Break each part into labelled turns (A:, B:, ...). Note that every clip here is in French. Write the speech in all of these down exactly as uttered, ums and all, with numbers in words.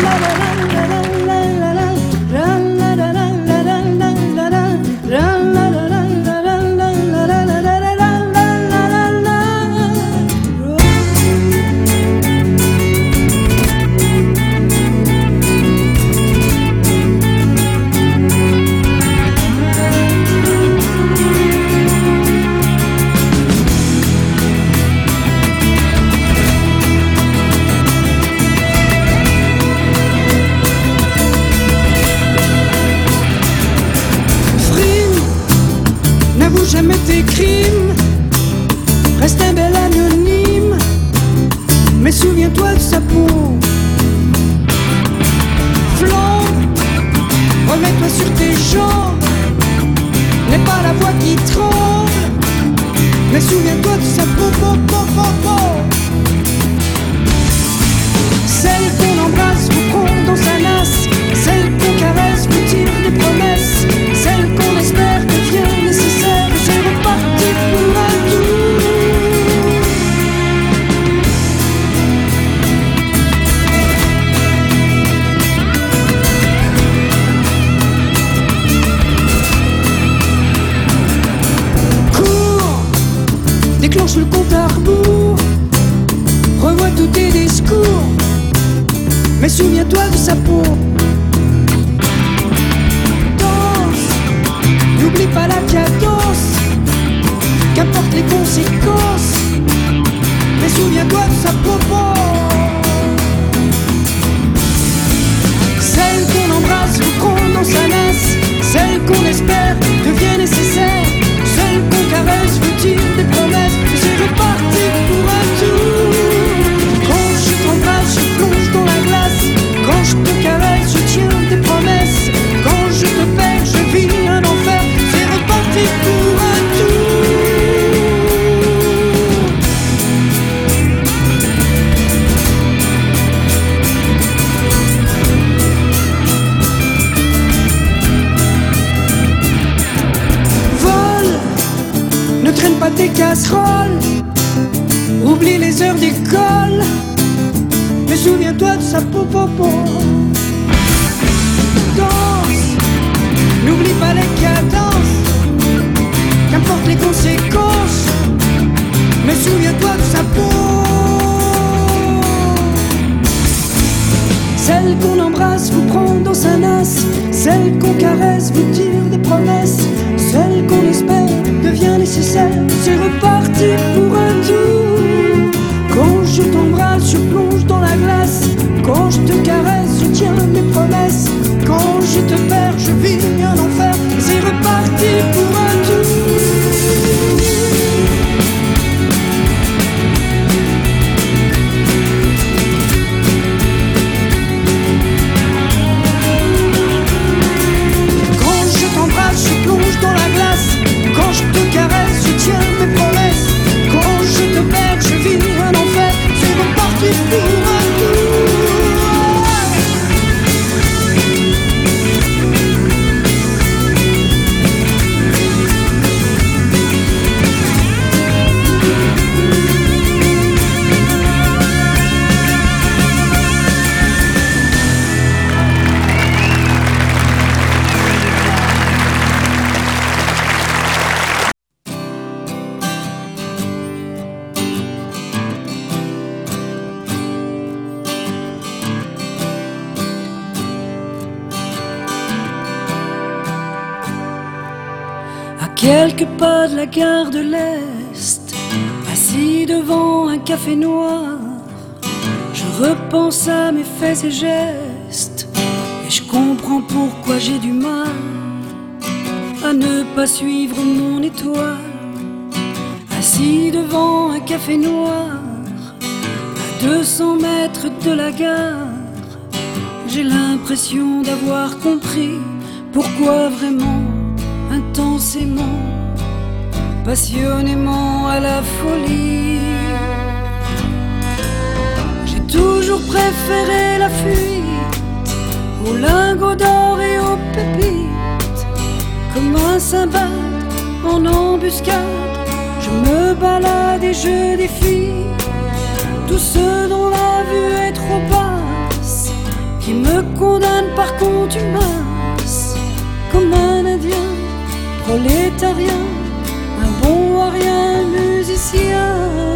A: Jamais tes crimes, reste un bel anonyme, mais souviens-toi de sa peau. Flambe, remets-toi sur tes jambes, n'est pas la voix qui tremble, mais souviens-toi de sa peau, peau, peau, peau, peau. Celle qu'on embrasse vous prend dans sa nasse, celle qu'on caresse vous tire des promesses, celle qu'on espère devient nécessaire. C'est reparti pour un tour. Cours, déclenche le compte à rebours, revois tous tes discours, mais souviens-toi de sa peau. Danse, n'oublie pas la cadence, qu'importe les conséquences, mais souviens-toi de sa peau. Celle qu'on embrasse vous prend dans sa nasse, celle qu'on espère devient nécessaire, celle qu'on caresse vous tire des promesses, et c'est reparti pour un tour. Quand je t'embrasse, je plonge dans la glace, quand je te caresse, je tiens des promesses, quand je te perds, je vis un enfer, c'est reparti pour un tour. Ne traîne pas tes casseroles, oublie les heures d'école, mais souviens-toi de sa peau, peau, peau. Danse, n'oublie pas les cadences, qu'importe les conséquences, mais souviens-toi de sa peau. Celle qu'on embrasse vous prend dans sa nasse, celle qu'on caresse vous tire des promesses, celle qu'on espère devient nécessaire, c'est reparti pour un tour. Quand je t'embrasse, je plonge dans la glace, quand je te caresse, je tiens mes promesses, quand je te perds, je vis un enfer, c'est reparti pour un tour. Je plonge dans la glace, quand je te caresse, je tiens mes promesses, quand je te perds, je vis un enfer, c'est reparti pour un quelques pas de la gare de l'Est, assis devant un café noir, je repense à mes faits et gestes, et je comprends pourquoi j'ai du mal à ne pas suivre mon étoile. Assis devant un café noir, à deux cents mètres de la gare, j'ai l'impression d'avoir compris pourquoi vraiment, intensément, passionnément à la folie. J'ai toujours préféré la fuite aux lingots d'or et aux pépites. Comme un cymbale en embuscade, je me balade et je défie tous ceux dont la vue est trop basse, qui me condamne par contumace, comme un indien prolétarien, un bon à rien musicien.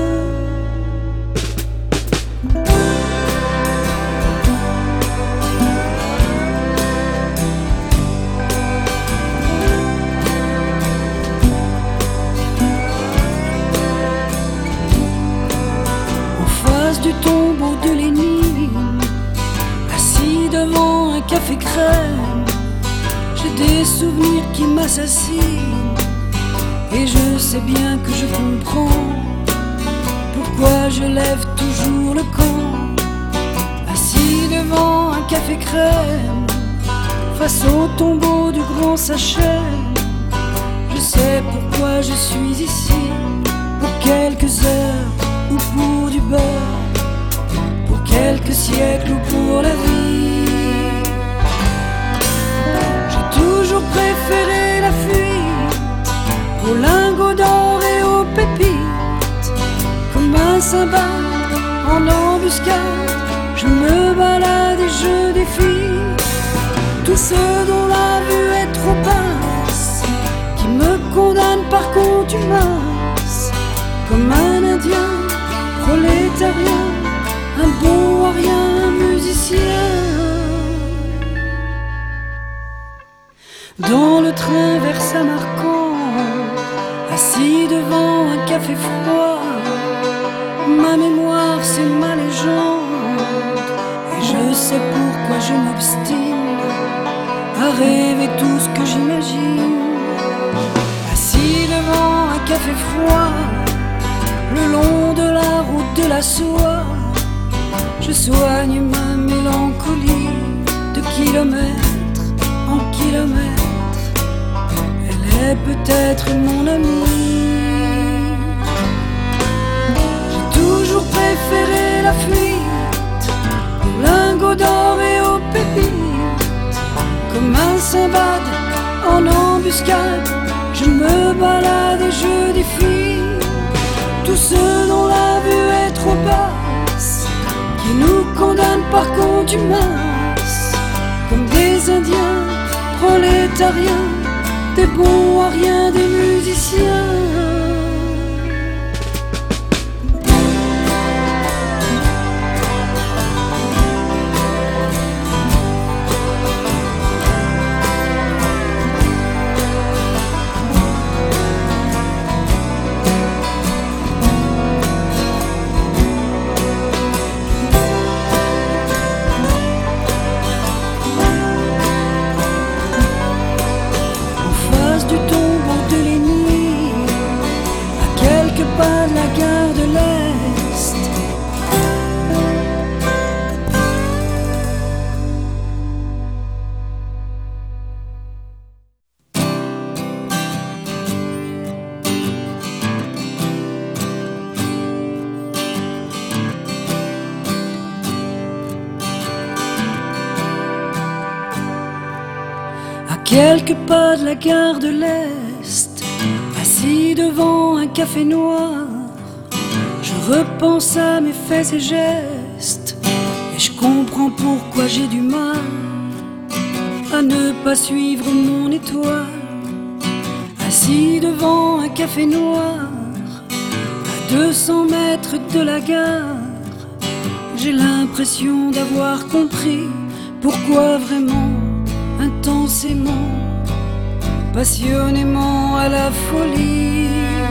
A: Du tombeau de Lénine, assis devant un café crème, j'ai des souvenirs qui m'assassinent, et je sais bien que je comprends pourquoi je lève toujours le camp. Assis devant un café crème, face au tombeau du grand Sachem, je sais pourquoi je suis ici, pour quelques heures ou pour du beurre, pour quelques siècles ou pour la vie. J'ai toujours préféré la fuite aux lingots d'or et aux pépites. Comme un cymbale en embuscade, je me balade et je défie tous ceux dont la vue est trop basse, qui me condamnent par contumace, comme un indien prolétarien, un bon à rien musicien. Dans le train vers Samarcande, assis devant un café froid, ma mémoire c'est ma légende, et je sais pourquoi je m'obstine à rêver tout ce que j'imagine. Assis devant un café froid, le long de la route de la soie, je soigne ma mélancolie de kilomètre en kilomètre. Elle est peut-être mon amie. J'ai toujours préféré la fuite aux lingots d'or et aux pépites. Comme un cymbale en embuscade, je me balade et je défie tous ceux dont la vue est trop basse, qui nous condamnent par contumace, comme des Indiens prolétariens, des bons à rien, des musiciens. Pas de la gare de l'Est, à quelques pas de la gare de l'Est, assis devant un café noir, je repense à mes faits et gestes, et je comprends pourquoi j'ai du mal à ne pas suivre mon étoile. Assis devant un café noir, à deux cents mètres de la gare, j'ai l'impression d'avoir compris pourquoi vraiment, intensément, passionnément à la folie.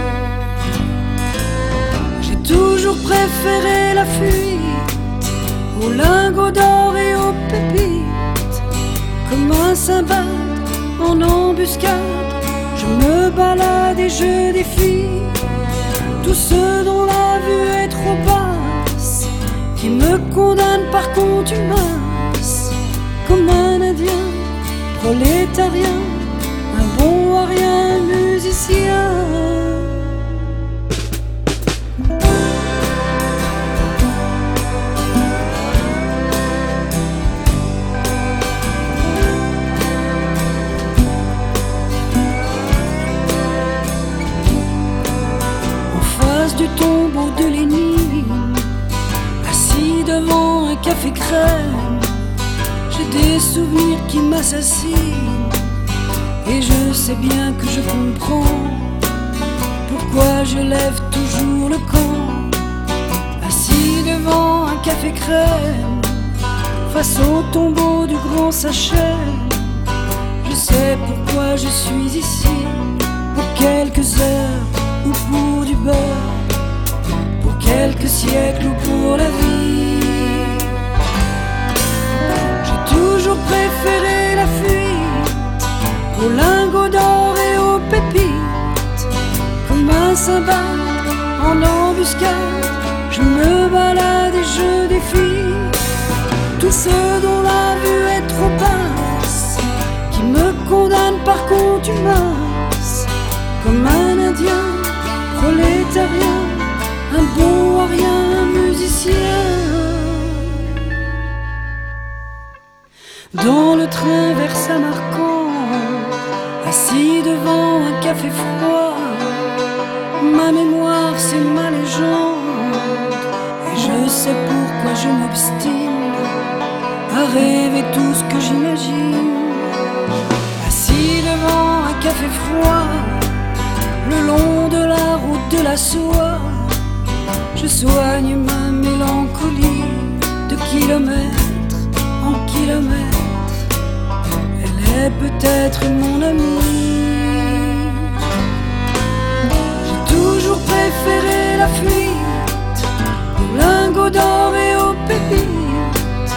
A: J'ai toujours préféré la fuite aux lingots d'or et aux pépites. Comme un cymbale en embuscade, je me balade et je défie tous ceux dont la vue est trop basse, qui me condamnent par contumace, comme un indien prolétarien, un bon à rien musicien. En face du tombeau de Lénine, assis devant un café crème, J'ai des souvenirs qui m'assassinent, et je sais bien que je comprends pourquoi je lève toujours le camp. Assis devant un café crème, face au tombeau du grand Sachem, je sais pourquoi je suis ici, pour quelques heures ou pour du beurre, pour quelques siècles ou pour la vie. J'ai toujours préféré la fuite aux lingots d'or et aux pépites. Comme un cymbale en embuscade, je me balade et je défie tous ceux dont la vue est trop basse, qui me condamnent par contumace. Comme un indien prolétarien, un bon à rien, un musicien. Dans le train vers Samarcande, assis devant un café froid, ma mémoire c'est ma légende, et je sais pourquoi je m'obstine à rêver tout ce que j'imagine. Assis devant un café froid, le long de la route de la soie, je soigne ma mélancolie de kilomètre en kilomètre. Elle est peut-être mon amie. J'ai toujours préféré la fuite aux lingots d'or et